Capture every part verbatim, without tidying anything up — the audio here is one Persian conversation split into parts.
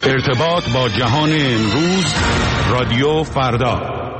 ارتباط با جهان امروز، رادیو فردا.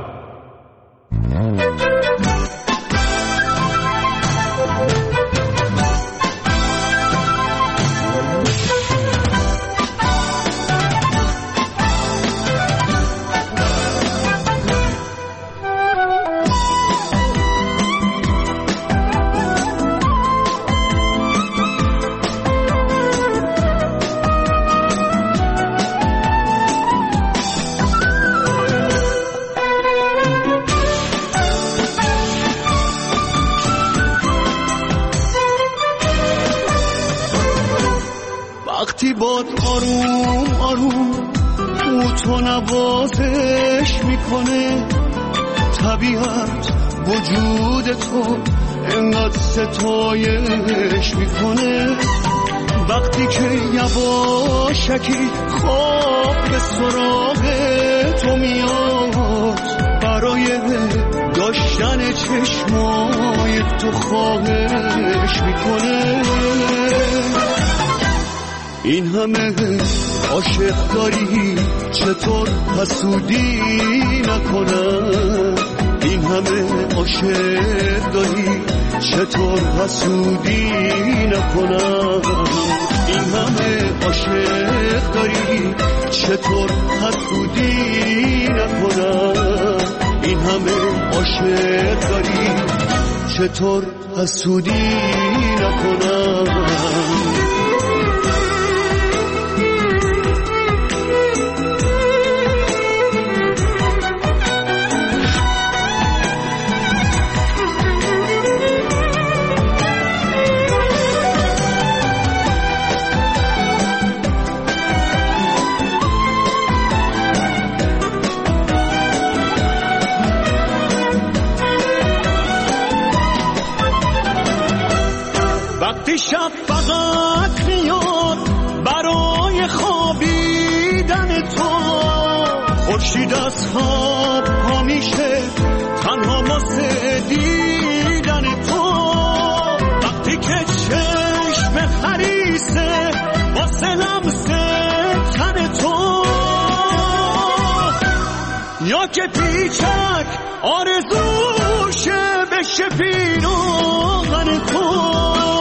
وقتی باد آروم آروم تو نوازش میکنه، طبیعت وجود تو انقدر ستایش میکنه. وقتی که یواشکی خواب به سراغ تو میاد، برای داشتن چشمای تو خواهش میکنه. این همه عاشق داری چطور حسودی نکنم؟ این همه عاشق داری چطور حسودی نکنم؟ این همه عاشق داری چطور حسودی نکنم؟ این همه عاشق داری چطور حسودی نکنم؟ شب فقط میاد برای خوابیدن تو، خورشید از خواب پا میشه تنها واسه دیدن تو. وقتی که چشم خریسه واسه لمس تن تو، یا که پیچک آرزوشه بشه پیراهن تو.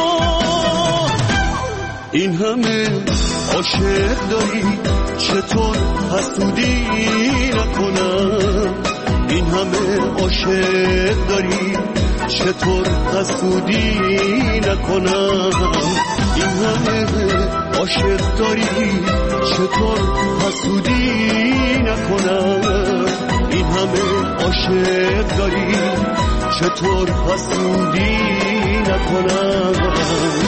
این همه عاشق داری چطور حسودی نکنم؟ این همه عاشق داری چطور حسودی نکنم؟ این همه عاشق داری چطور حسودی نکنم؟ این همه عاشق داری چطور حسودی نکنم؟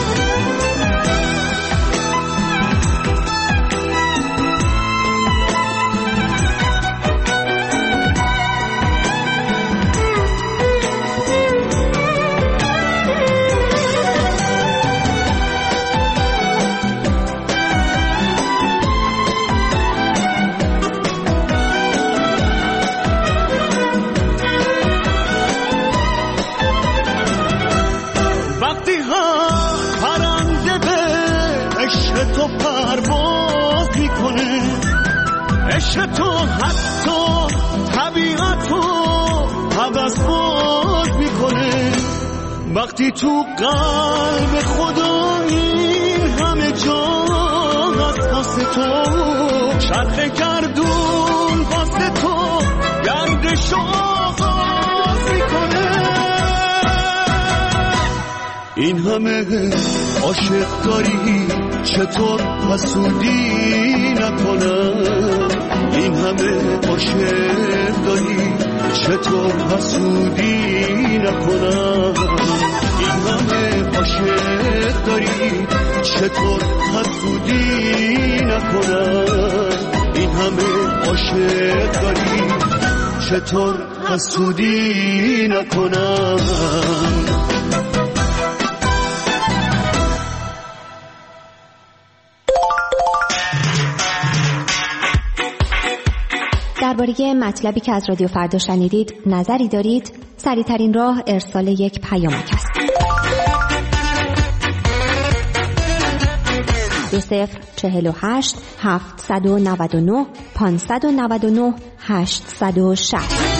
عشق تو حتی طبیعت رو حوض باز میکنه. وقتی تو قلب خدا این همه جا هست واسه تو، چرخ گردون واسه تو گردش آغاز میکنه. این همه عاشق داری چطور حسودی نکنم؟ این همه عاشق داری چطور حسودی نکنم؟ این همه عاشق داری چطور حسودی نکنم؟ این همه عاشق داری چطور حسودی نکنم؟ درباره مطلبی که از رادیو فردا شنیدید نظری دارید؟ سریع‌ترین راه ارسال یک پیامک است. دو صفر چهل و هشت هفتصد و نود و نه پانصد و نود و نه هشتصد و شصت.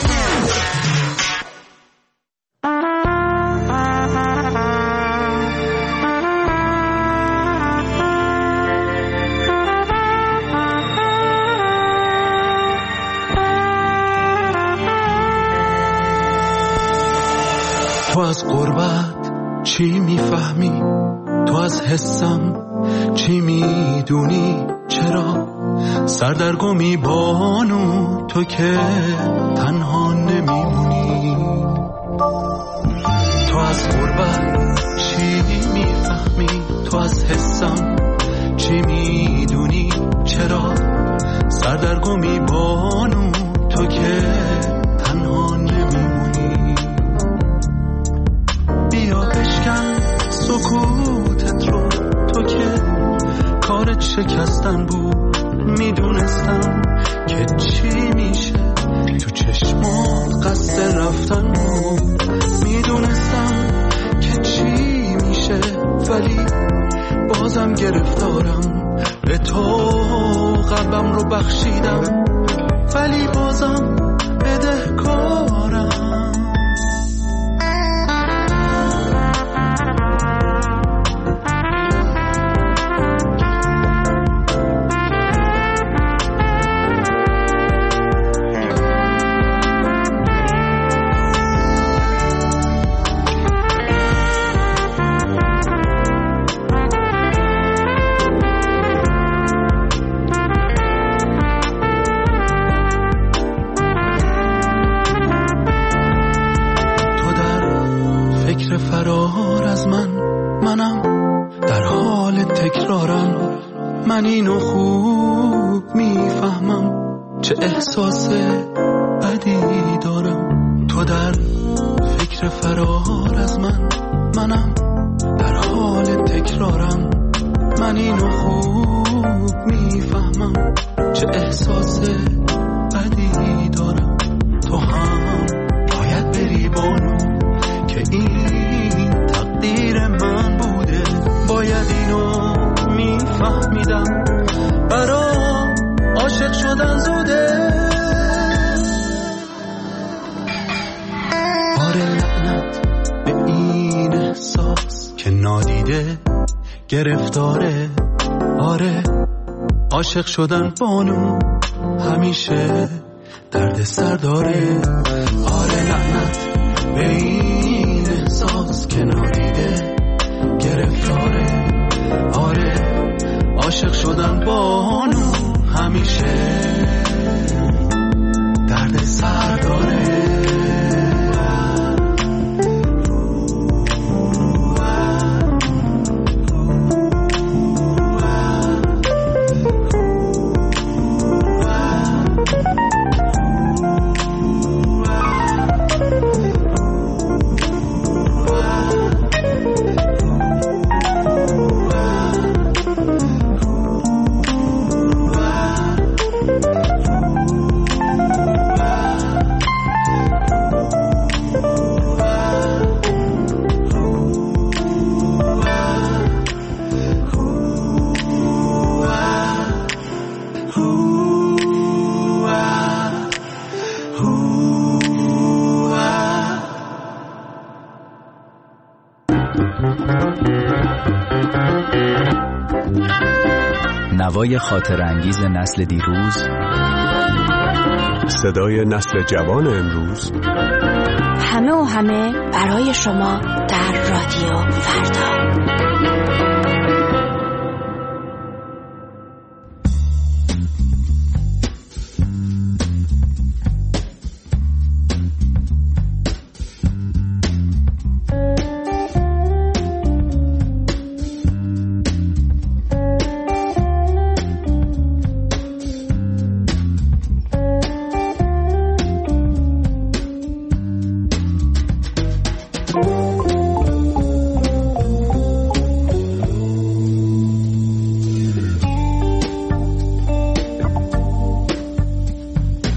تو از غربت چی میفهمی؟ تو از حسم چی میدونی؟ چرا سردرگمی بانو تو که تنها نمیمونی؟ تو از غربت چی میفهمی؟ تو از حسم چی میدونی؟ چرا سردرگمی بانو تو که تنها نمیمونی؟ بیا بشکن سکوتت رو، تو که کارت شکستن بود. میدونستم که چی میشه، تو چشمات قصد رفتن بود. میدونستم که چی میشه، ولی بازم گرفتارم. به تو قلبم رو بخشیدم، ولی بازم بدهکارم. من اینو خوب میفهمم، چه احساس بدی دارم. تو در فکر فرار از من، منم در حال تکرارم. من اینو خوب میفهمم، چه احساس بدی دارم. تو هم باید بری بانو، که این تقدیر من بوده. باید اینو میفهمیدم، برام عاشق شدن زوده. آره لعنت به این احساس که نادیده گرفتاره. آره عاشق شدن بانو همیشه درد سر داره. آره لعنت به این احساس که نادیده گرفتاره. آره عاشق شدن بانو همیشه درد سر داره. نوای خاطر انگیز نسل دیروز، صدای نسل جوان امروز، همه و همه برای شما در رادیو فردا.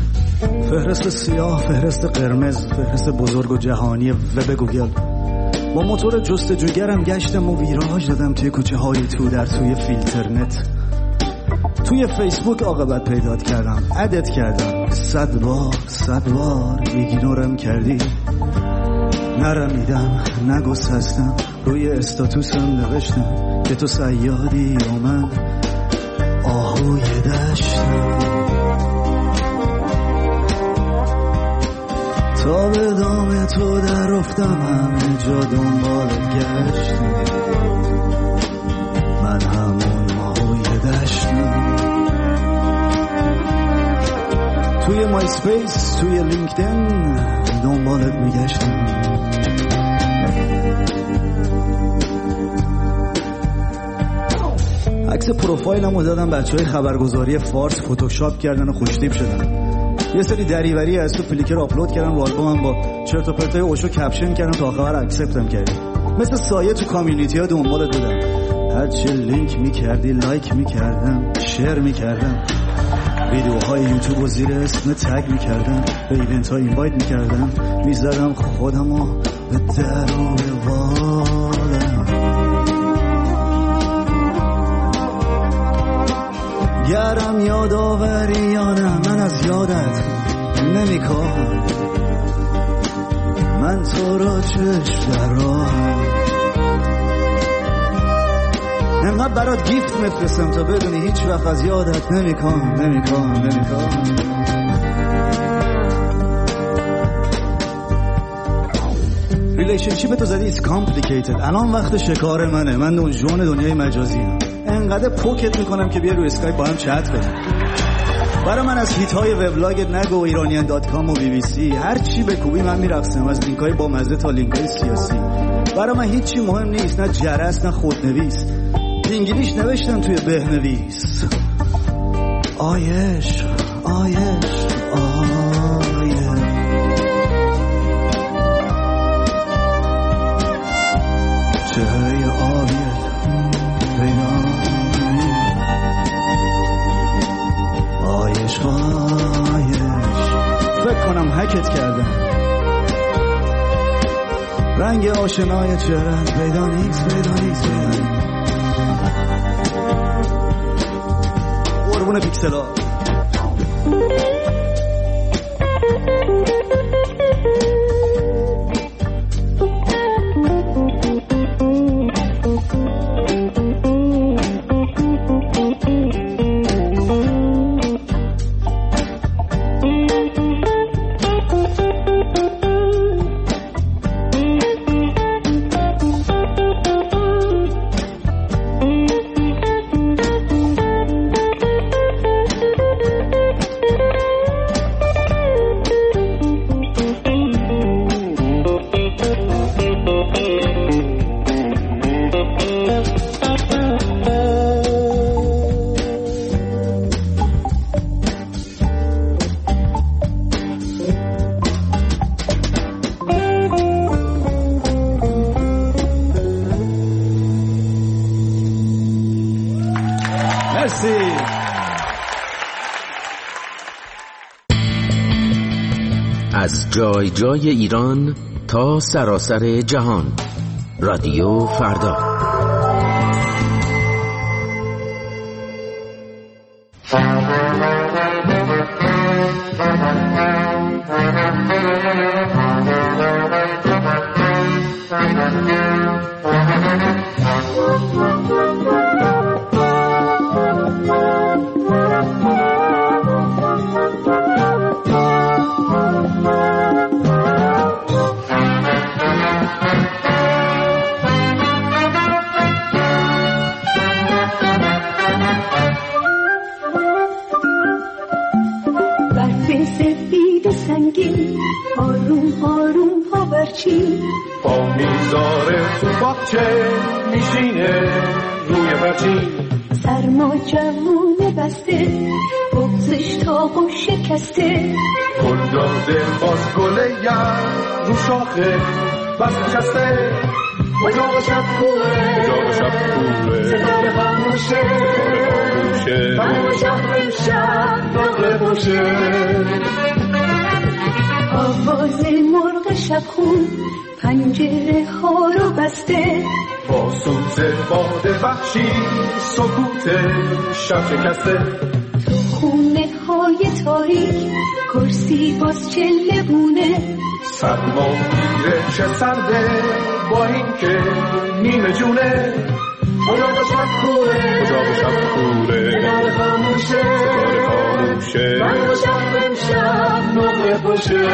فهرست سیاه، فهرست قرمز، فهرست بزرگ و جهانی وب گوگل. با موتور جستجوگرم گشتم و ویراژ دادم توی کوچه های تو در توی فیلترنت. توی فیسبوک عاقبت پیدات کردم، ادت کردم، صد بار صد بار ایگنورم کردی. نرمیدم نگسستم، روی استاتوسم نوشتم که تو صیادی و من آهوی دشتم. تا به دام تو در افتم همه جا دنبال گشتم، من همون آهوی دشتم. توی مای سپیس، توی لینکدین دنبالت میگشتم. عکس پروفایلمو دادم بچهای خبرگزاری فارس فتوشاپ کردن و خوشتیپ شدن. یه سری دریوری از تو فلیکر آپلود کردم رو آلبومم، با چرت و پرتای اوشو کپشن کردم تا آخر اکسپتم کردی. مثل سایه تو کامیونیتی ها دنبالت بودم، هر چه لینک میکردی لایک میکردم، شیر میکردم، ویدیوهای یوتیوب و زیر اسم تگ میکردم، به ایونت ها اینوایت میکردم، میزدم خودمو به در و بالم. گرم یادآوریانم من از یادت نمیکنم، من تو را چشم در راهم، انقدر برات گیفت میفرستم تا بدونی هیچ وقت از یادت نمیکنم نمیکنم نمیکنم. ریلیشنشیپ تو زدی is complicated. الان وقت شکار منه، من دنجون دنیای مجازی هم. انقدر پوکت میکنم که بیا روی اسکایپ با هم چت کنیم. برای من از هیت های وبلاگت نگو، ایرانیان دات کام و بی بی سی، هر چی بکوبی من میرقصم، از لینک های با مزه تا لینک های سیاسی. برای من هیچی مهم نیست، نه جرس نه خودنویس. انگلیش نوشتم توی بهنویس. آیش آیش آیش چهره آبیت پیدا آیش آیش. فکر کنم هکت کردم، رنگ آشنای چهره‌ات پیدا نیست پیدا نیست پیدا نیست. قربون پیکسلا. از جای جای ایران تا سراسر جهان، رادیو فردا. با میذاره تو باغچه میشینه روی بچین، سرما جوونه بسته بغزش تاقو شکسته، گل داده باز گله یم رو شاخه بس نشسته، اجاق شب کوه اجاق شب کوه صدای خاموشه برای شهر شب نقل باشه، آواز مرغ شب خون پنجره ها رو بسته با سوز باد وحشی سکوت شب شکسته تو خونه های تاریک کرسی باز چله بونه سرما میره چه سرده با این که نیمه جونه اجاق شب کوره اجاق شب کوره ستاره خاموشه ستاره خاموشه من و شب امشب نقره پشه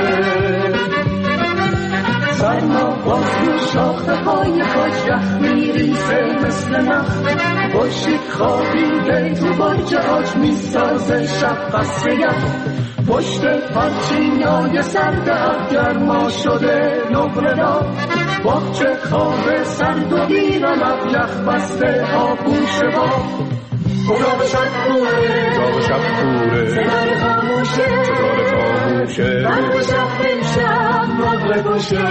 سرما باز رو شاخه های خاک یخ میریزه مثل نخ باشید خوابیده تو برج آج میسازه شب قصر یخ پشت پرچینای سرد گرما شده نقره را باغچه خواب سرد و ویران یخ بسته آغوش با اجاق شب کوره اجاق شب کوره ستاره خاموشه ستاره خاموشه من و شب امشب نقره باشه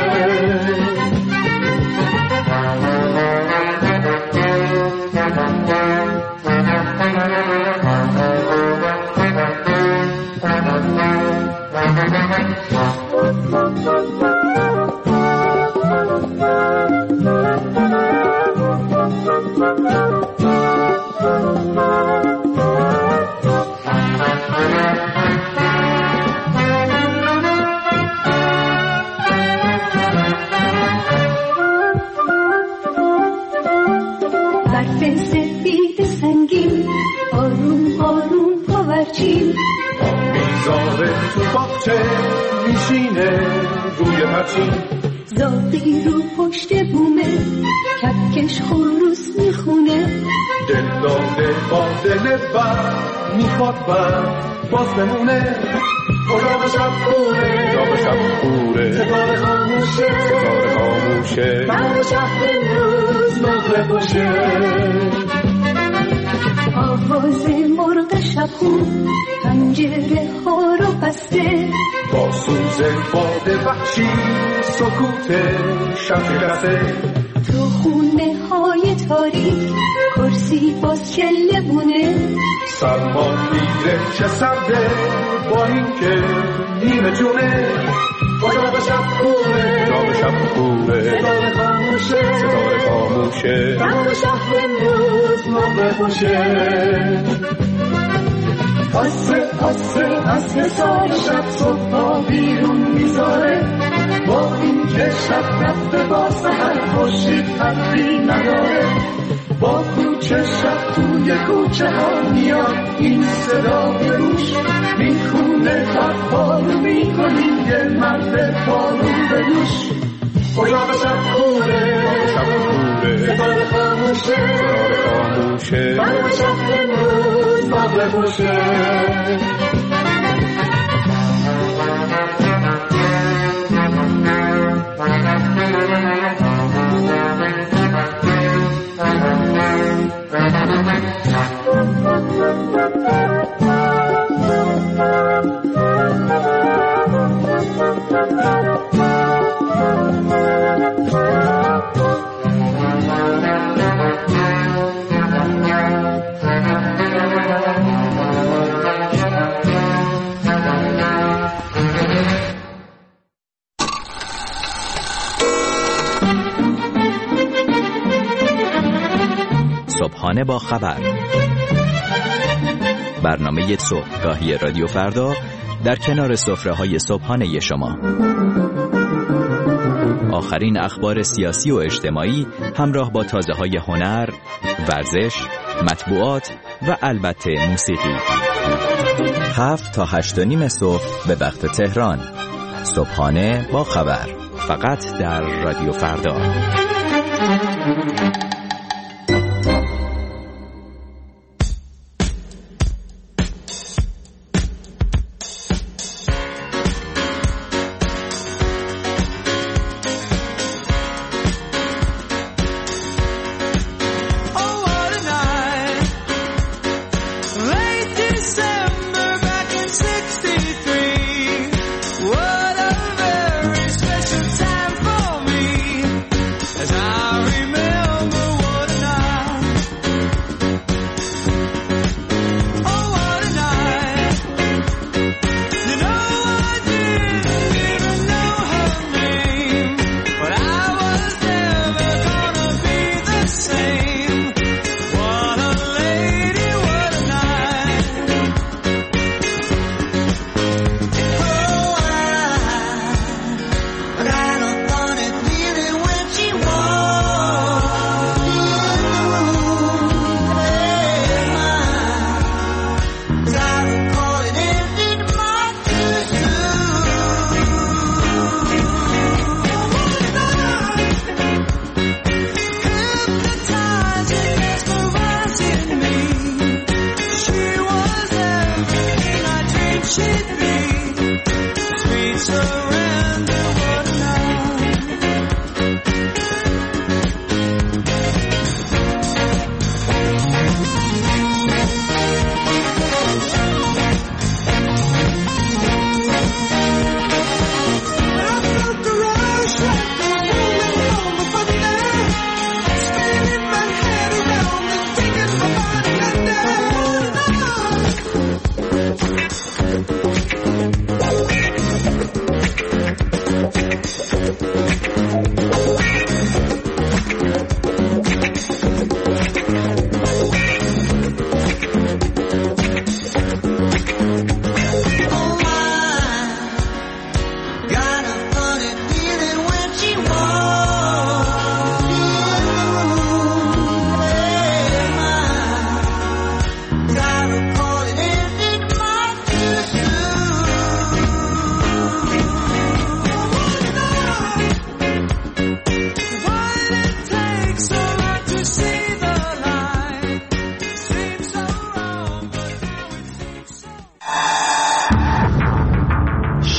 برف سفید سنگین آروم آروم پاورچین میذاره تو باغچه میشینه روی پرچین زاغی رو پشت بومه کپکش خروس میخونه دل داده با دل بر میخواد بر باز بمونه اجاق شب کوره اجاق شب کوره ستاره خاموشه ستاره خاموشه من و شب امروز نقره پشه آواز مرغ شبخون پنجره ها رو بسته با سوز باد وحشی سکوت شب شکسته تو خونه های تاریک کرسی باز چله بونه سرما میره چه سرده با این که نیمه جونه اجاق شب کوره اجاق شب کوره ستاره خاموشه ستاره خاموشه من و شب امروز نقره پشه آسه آسه آسه سال شب صبح بیرون میذاره با این که شب رفته با سحر خورشید قدری نداره با کوچه شب توی کوچه ها میاد این صدا به گوش میخونه خط پارو میکنی یه مرد پارو به دوش اجاق شب کوره شب کوره ستاره خاموشه ستاره خاموشه من و شب امروز نقره پشه صبحانه با خبر، برنامه صبحگاهی رادیو فردا در کنار سفره‌های صبحانه شما. آخرین اخبار سیاسی و اجتماعی همراه با تازه‌های هنر، ورزش، مطبوعات و البته موسیقی. هفت تا هشت و نیم صبح به وقت تهران. صبحانه با خبر، فقط در رادیو فردا. As I remember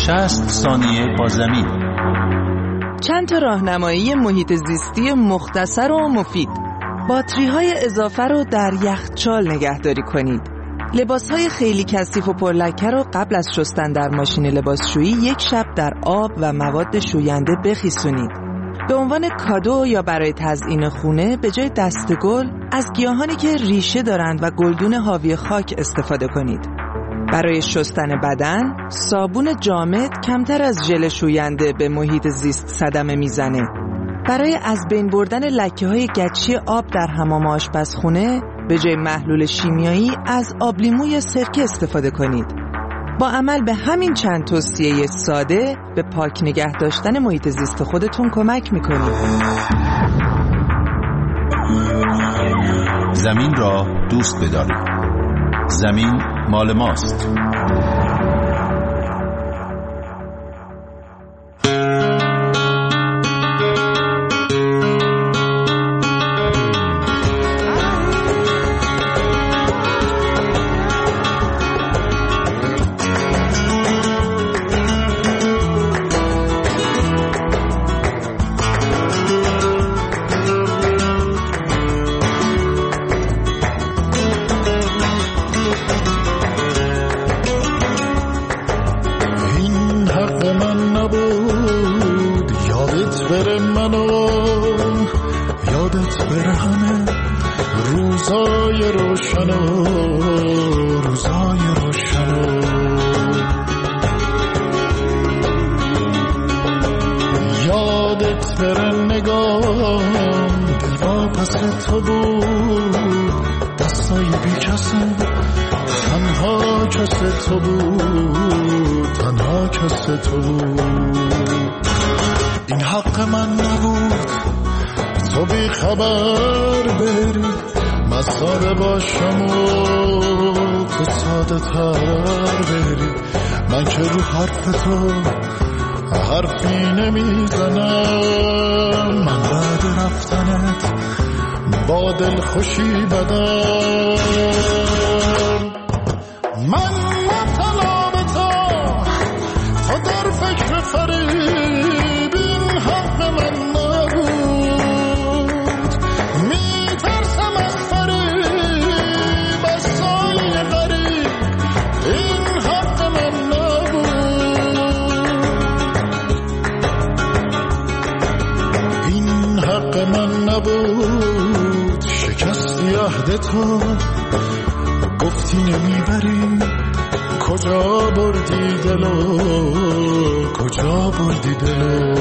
شصت ثانیه با زمین. چند تا راهنمایی محیط زیستی مختصر و مفید. باتری های اضافه رو در یخچال نگهداری کنید. لباس های خیلی کثیف و پرلکه رو قبل از شستن در ماشین لباسشویی یک شب در آب و مواد شوینده بخیسونید. به عنوان کادو یا برای تزیین خونه به جای دستگل از گیاهانی که ریشه دارند و گلدون حاوی خاک استفاده کنید. برای شستن بدن، صابون جامد کمتر از ژل شوینده به محیط زیست صدمه میزنه. برای از بین بردن لکه‌های گچی آب در حمام آشپزخونه، به جای محلول شیمیایی از آب لیمو یا سرکه استفاده کنید. با عمل به همین چند توصیه ساده به پاک نگه داشتن محیط زیست خودتون کمک میکنید. زمین را دوست بدارید. زمین مال ماست. این حق من نبود تو بی خبر بری، من ساده باشم و تو ساده تر بری. من که رو حرف تو حرفی نمیزنم، من بعد رفتنت با دل خوشی بدم. من مبتلا به تو تو در فکر فریب، این حق من نبود. میترسم از فریب از سایه غریب، این حق من نبود. این حق من نبود. شکستی عهد تو، گفتی نمیبری، کجا بردی دلو، کجا بردی دلو.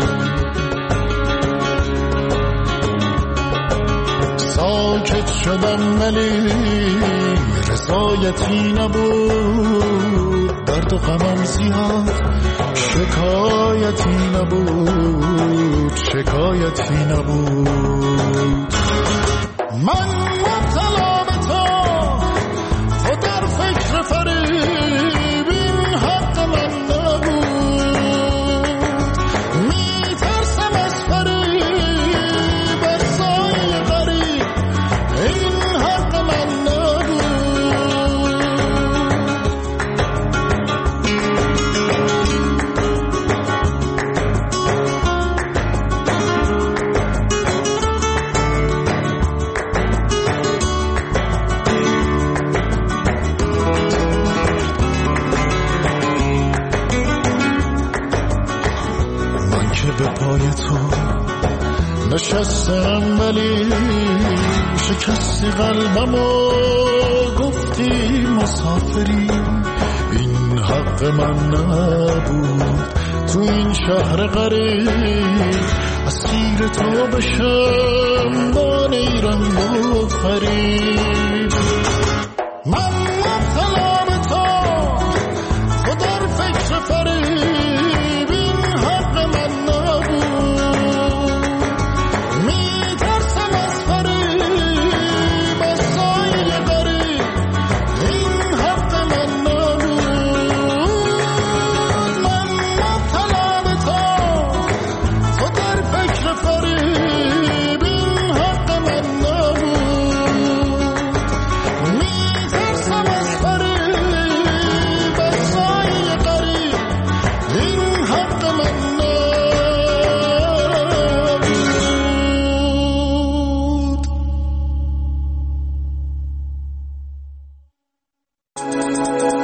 ساکت شدم ولی رضایتی نبود، درد و غمم زیاد شکایتی نبود، شکایتی نبود. من مبتلا به تو تو در فکر فریب، این حق من نبود. میترسم از فریب از سایه غریب، این حق من نشستم ولی شکستی قلبمو، گفتی مسافری، این حق من نبود. تو این شهر غریب اسیر تو بشم، بان ایران و فریب. من مبتلا به تو تو در فکر فریب، این حق من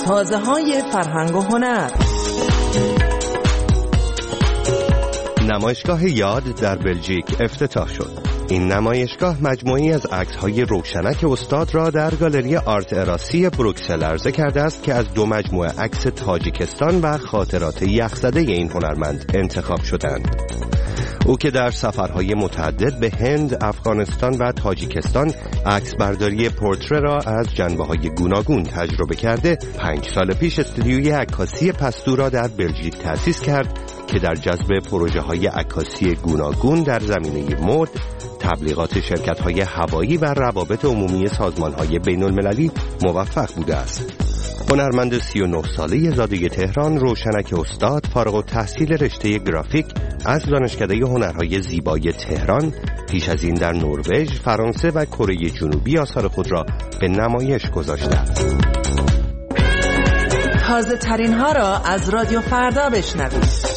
تازه های فرهنگ و هنر. نمایشگاه یاد در بلژیک افتتاح شد. این نمایشگاه مجموعی از عکس‌های روشنک استاد را در گالری آرت اراسی بروکسل عرضه کرده است که از دو مجموعه عکس تاجیکستان و خاطرات یخزده این هنرمند انتخاب شدند. او که در سفرهای متعدد به هند، افغانستان و تاجیکستان عکس برداری پورتره را از جنبه‌های گوناگون تجربه کرده، پنج سال پیش استودیوی عکاسی پستو را در بلژیک تأسیس کرد که در جذب پروژه‌های عکاسی گوناگون در زمینه مد، تبلیغات شرکت‌های هوایی و روابط عمومی سازمان‌های بین‌المللی موفق بوده است. هنرمند سی و نه ساله زاده تهران، روشنک استاد، فارغ التحصیل رشته گرافیک از دانشکده هنرهای زیبای تهران، پیش از این در نروژ، فرانسه و کره جنوبی آثار خود را به نمایش گذاشته است. تازه ترین ها را از رادیو فردا بشنوید.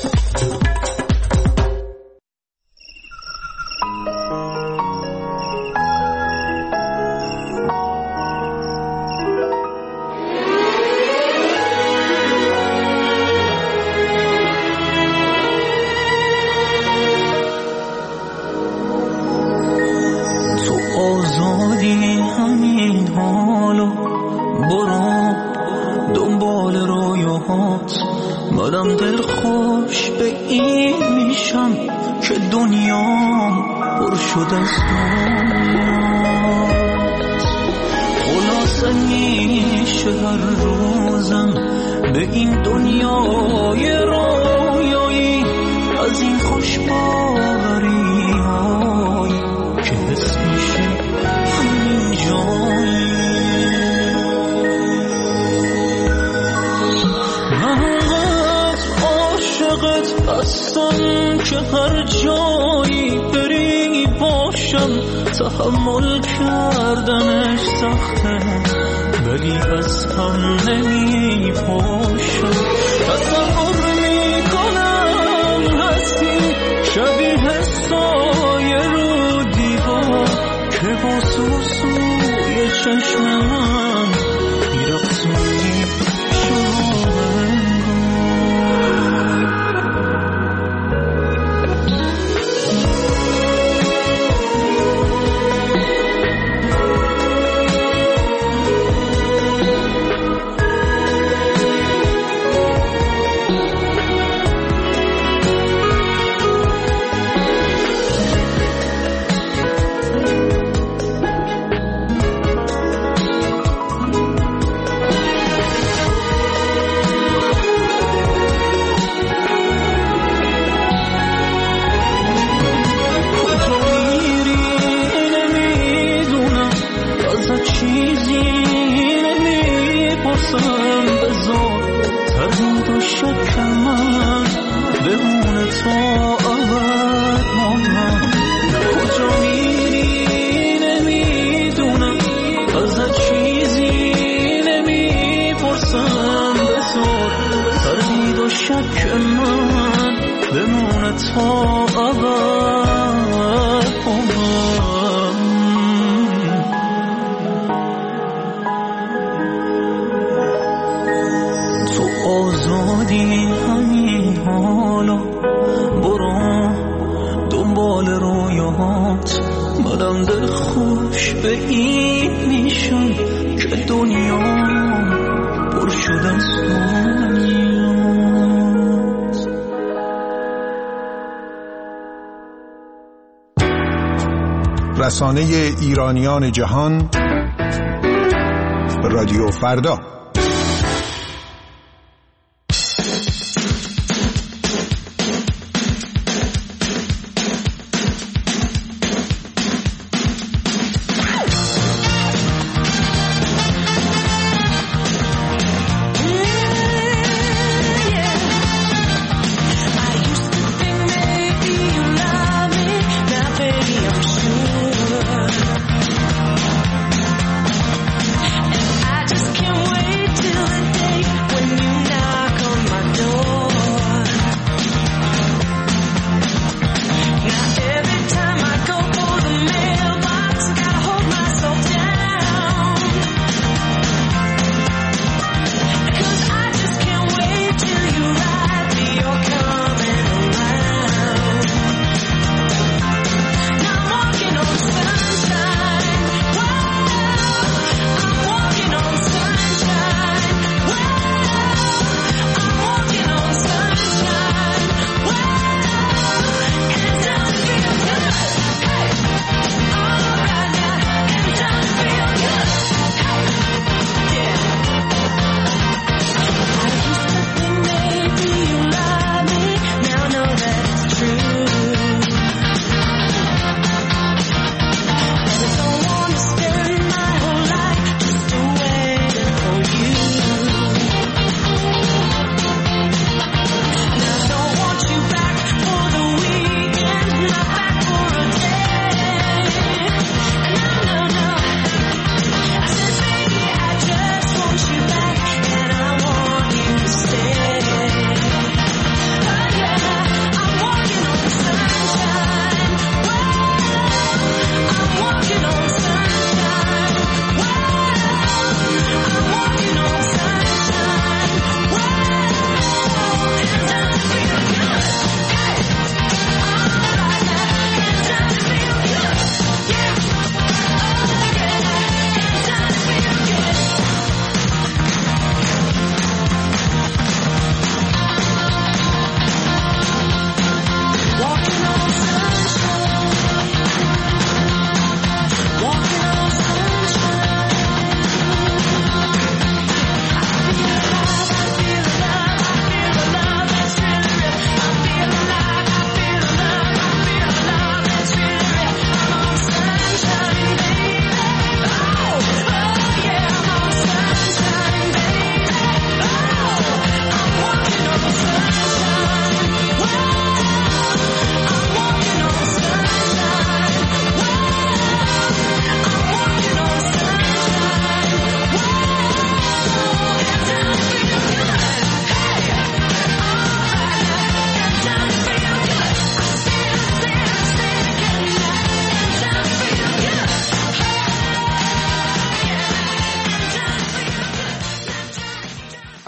مادم دل خوش به این میشم که دنیام پر شد از خلاصه میشه هر روزم به این دنیای رویایی از این خوش باوری های که حس میشه همین جایی. هستم که هر جایی بری باشم، تحمل کردنش سخته ولی از هم نمی پاشم. تصور می کنم هستی شبیه سایه رو دیوار که با سوسوی چشم من میرقصونی رسانه ایرانیان جهان رادیو فردا. Till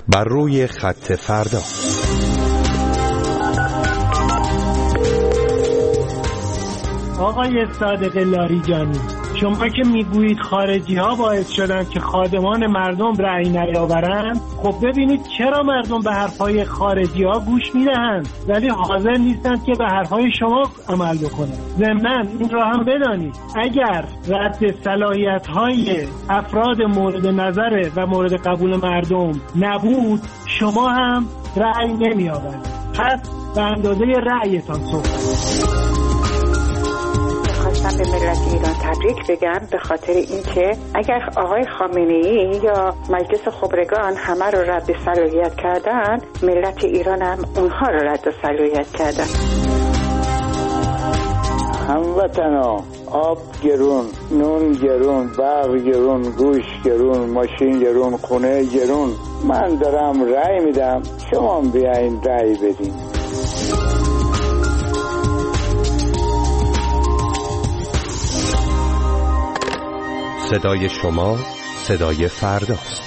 بر روی خط فردا. آقای صادق لاریجانی، شما که میگویید خارجی ها باعث شدن که خادمان مردم رأی نیاورند، خب ببینید چرا مردم به حرفهای خارجی ها گوش میدهند ولی حاضر نیستند که به حرفهای شما عمل بکنند. ضمناً این را هم بدانید اگر رد صلاحیت های افراد مورد نظر و مورد قبول مردم نبود، شما هم رأی نمی آورید. پس به اندازه رأیتان صحبت. خواستم به ملت ایران تبریک بگم به خاطر اینکه اگر آقای خامنه‌ای یا مجلس خبرگان همه رو رد صلاحیت کردن، ملت ایران هم اونها رو رد صلاحیت کردن. هموطنا، آب گرون، نون گرون، برق گرون، گوش گرون، ماشین گرون، خونه گرون. من دارم رأی میدم، شما بیاین رأی بدین. صدای شما صدای فرداست.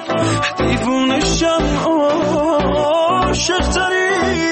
دیوونشم عاشق تری.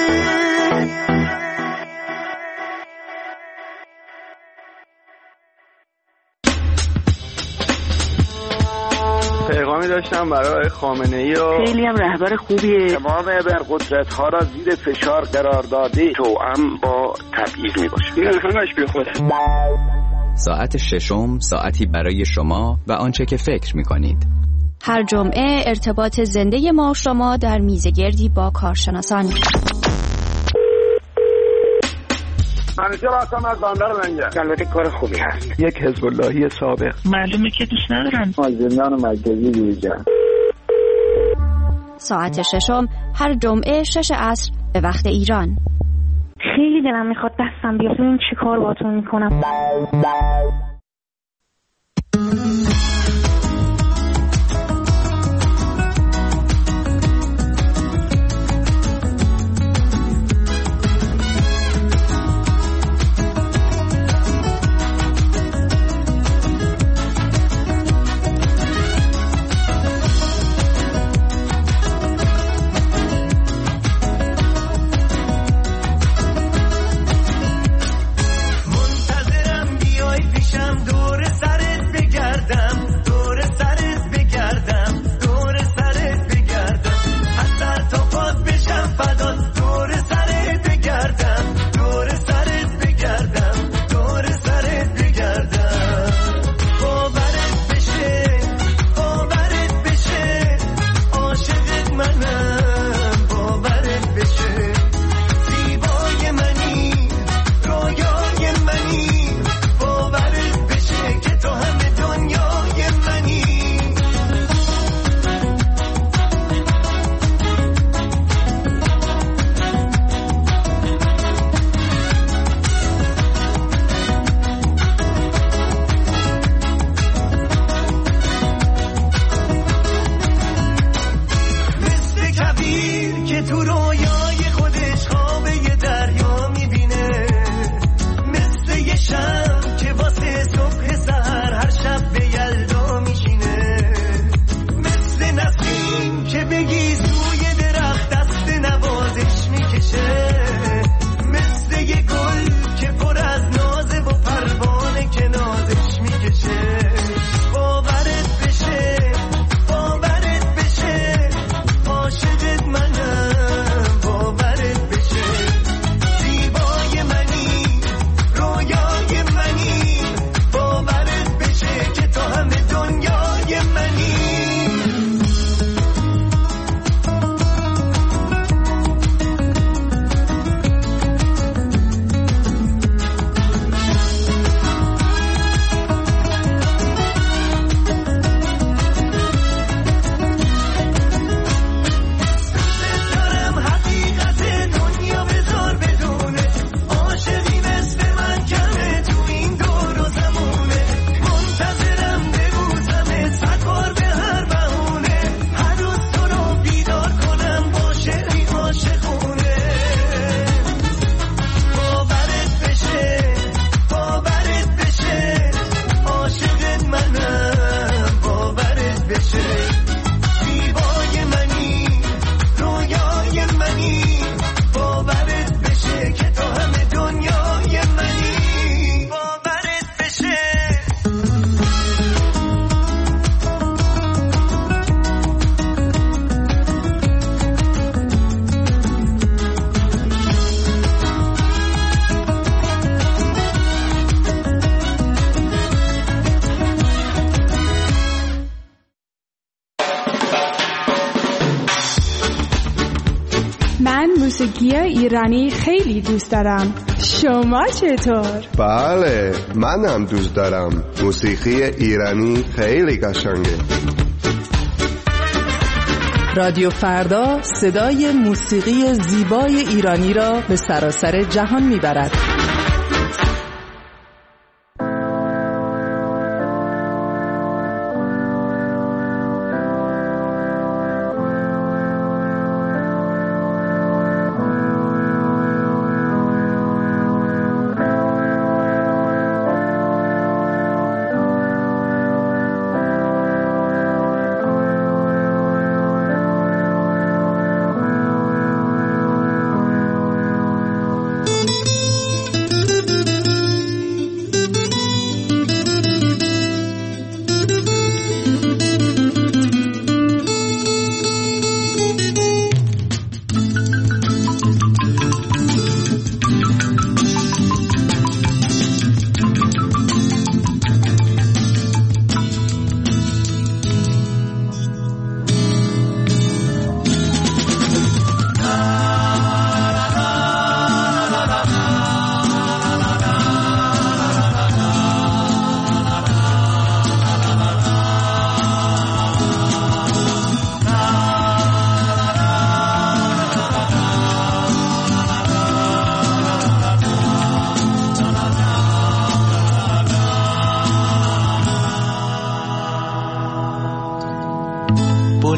پیغامی داشتم برای خامنه ای و خیلی هم رهبر خوبیه. تمام ابرقدرت ها را زیر فشار قرار داده توأم با تبعیض می باشه. این همش بی خوده. ساعت ششم ساعتی برای شما و آنچه که فکر می کنید. هر جمعه ارتباط زنده ما و شما در میزگردی با کارشناسان. همیشه راستم از باندار منگه. البته کار خوبی هست. یک حزب اللهی سابق. معلومه که دوست ندارن. زندان مرکزی دیجا. ساعت ششم هر جمعه شش عصر به وقت ایران. خیلی دلم میخواد دستم بیاد ببینم چی کار باتون میکنم. موسیقی ایرانی خیلی دوست دارم. شما چطور؟ بله، منم دوست دارم. موسیقی ایرانی خیلی قشنگه. رادیو فردا صدای موسیقی زیبای ایرانی را به سراسر جهان میبرد.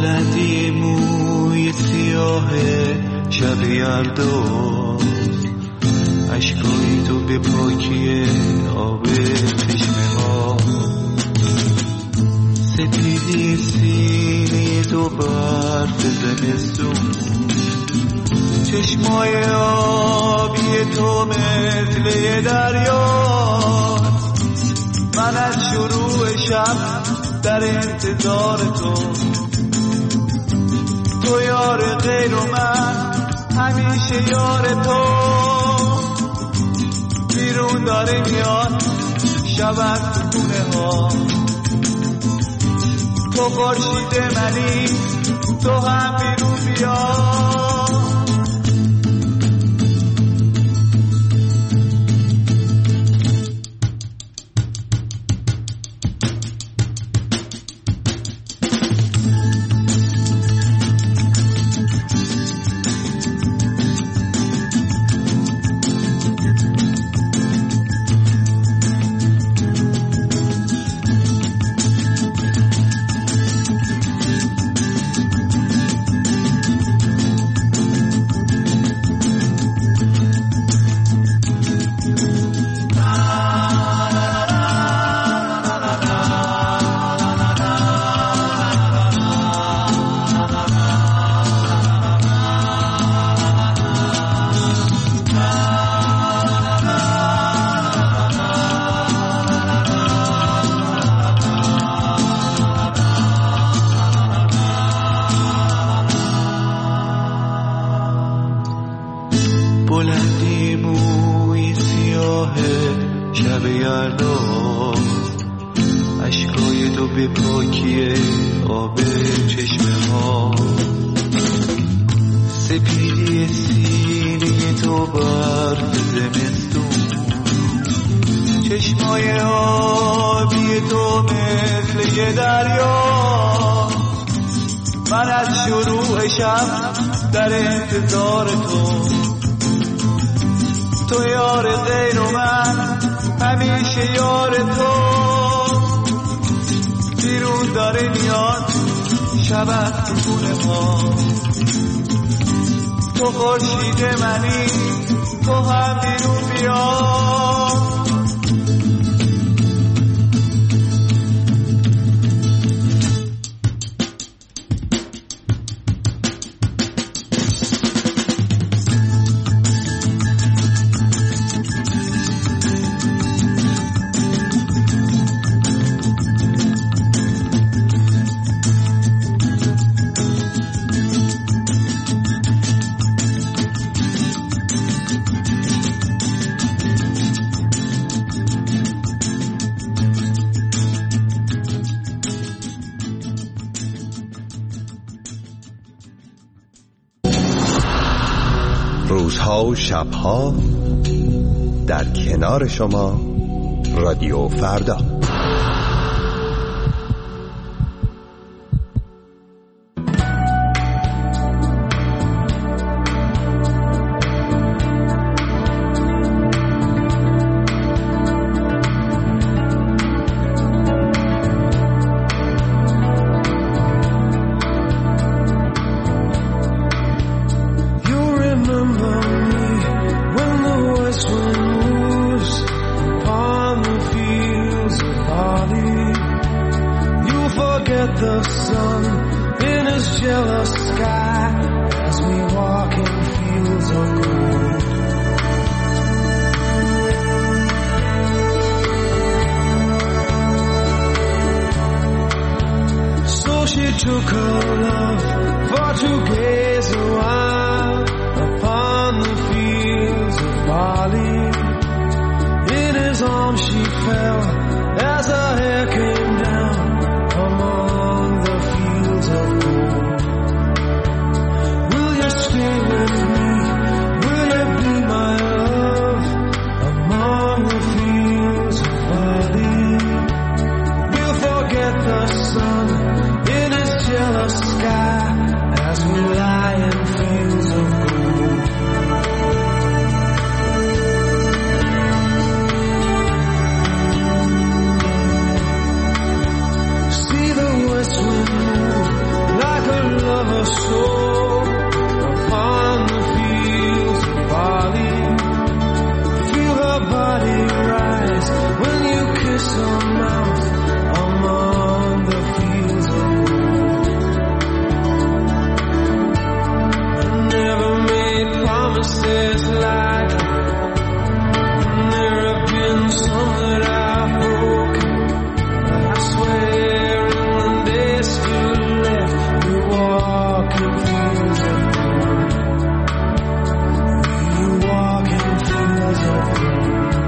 بلندی موی سیاه شب یلدا، اشکای تو به پاکی آب چشمه ها، سپیدی سینی تو برف زمستون، چشمای آبی تو مثل یه دریاست. من از شروع شب در انتظار تو، تو یار غیر و من همیشه یار تو. بیرون داره میاد شب از خونه ها، تو خورشید منی، تو هم بیرون بیا. بلندی موی سیاه شب یلدا، اشکای تو به پاکی آب چشمه ها، سپیدی سینه تو برف زمستون، چشمای آبی تو مثل یه دریا. من از شروع شب در انتظار تو، تو یار غیر و من همیشه یار تو. بیرون داره میاد شب از خونه ها، تو خورشید منی، تو هم بیرون بیا. روزها و شبها در کنار شما، رادیو فردا. soul upon the fields of barley. Feel her body rise when you kiss her mouth among the fields of gold. I never made promises like there have been some that I've broken. I swear in the days still left, we walk in fields of gold. We walk in fields of gold.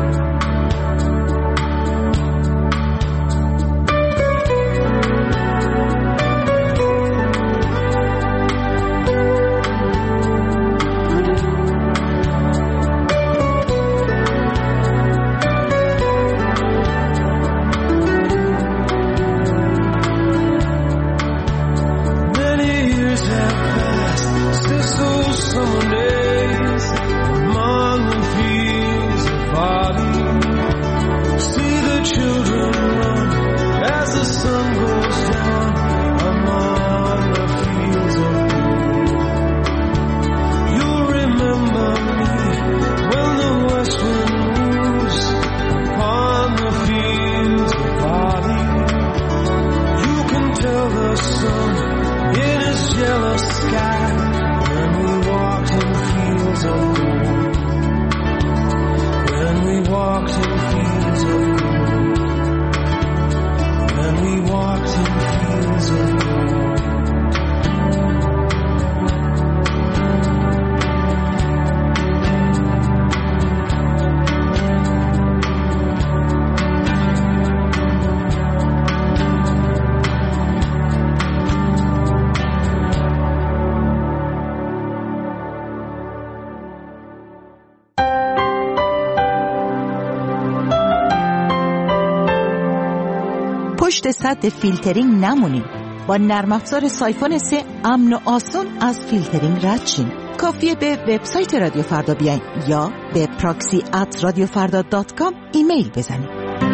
پشت سد فیلترینگ نمونید. با نرم افزار سایفون سه امن و آسان از فیلترینگ رد شین. کافیه به وبسایت رادیو فردا بیاین یا به پراکسی ات رادیو فردا دات کام ایمیل بزنید.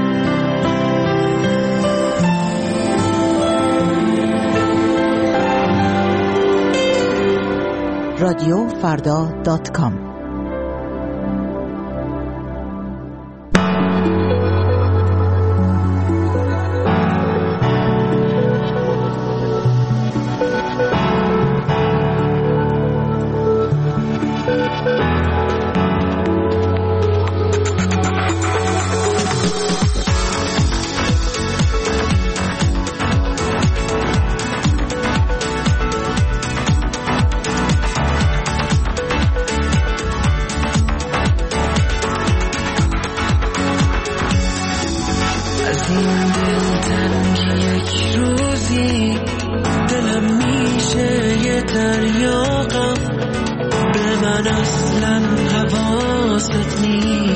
رادیو فردا دات کام. دریا غم به من اصلا حواست نیست.